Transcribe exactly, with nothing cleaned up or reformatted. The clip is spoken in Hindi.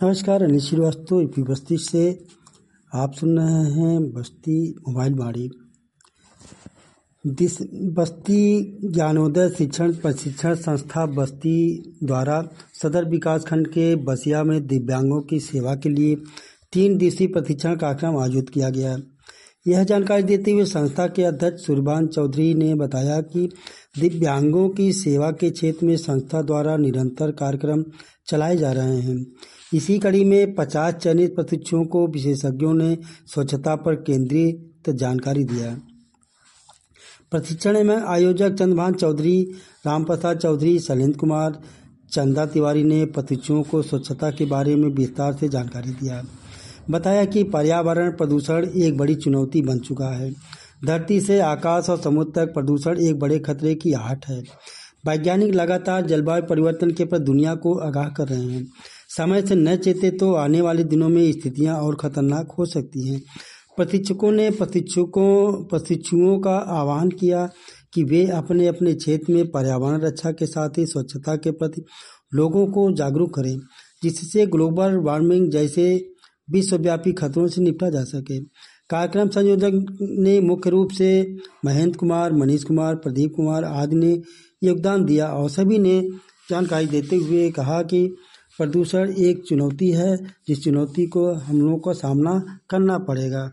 नमस्कार, अनिल श्रीवास्तव यूपी बस्ती से आप सुन रहे हैं बस्ती मोबाइल बाड़ी। दिस बस्ती ज्ञानोदय शिक्षण प्रशिक्षण संस्था बस्ती द्वारा सदर विकास खंड के बसिया में दिव्यांगों की सेवा के लिए तीन दिवसीय प्रशिक्षण कार्यक्रम आयोजित किया गया। यह जानकारी देते हुए संस्था के अध्यक्ष सुरभान चौधरी ने बताया कि दिव्यांगों की सेवा के क्षेत्र में संस्था द्वारा निरंतर कार्यक्रम चलाए जा रहे हैं। इसी कड़ी में पचास चयनित प्रशिक्षुओं को विशेषज्ञों ने स्वच्छता पर केंद्रित जानकारी दिया। प्रशिक्षण में आयोजक चंद्रभान चौधरी, रामप्रसाद चौधरी, शैलेंद्र कुमार, चंदा तिवारी ने प्रशिक्षुओं को स्वच्छता के बारे में विस्तार से जानकारी दिया। बताया कि पर्यावरण प्रदूषण एक बड़ी चुनौती बन चुका है। धरती से आकाश और समुद्र तक प्रदूषण एक बड़े खतरे की आहट है। वैज्ञानिक लगातार जलवायु परिवर्तन के प्रति दुनिया को आगाह कर रहे हैं। समय से न चेते तो आने वाले दिनों में स्थितियां और खतरनाक हो सकती हैं। प्रशिक्षकों ने प्रशिक्षकों प्रशिक्षुओं का आह्वान किया कि वे अपने अपने क्षेत्र में पर्यावरण रक्षा के साथ ही स्वच्छता के प्रति लोगों को जागरूक करें, जिससे ग्लोबल वार्मिंग जैसे विश्वव्यापी खतरों से निपटा जा सके। कार्यक्रम संयोजक ने मुख्य रूप से महेंद्र कुमार, मनीष कुमार, प्रदीप कुमार आदि ने योगदान दिया और सभी ने जानकारी देते हुए कहा कि प्रदूषण एक चुनौती है, जिस चुनौती को हम लोगों को सामना करना पड़ेगा।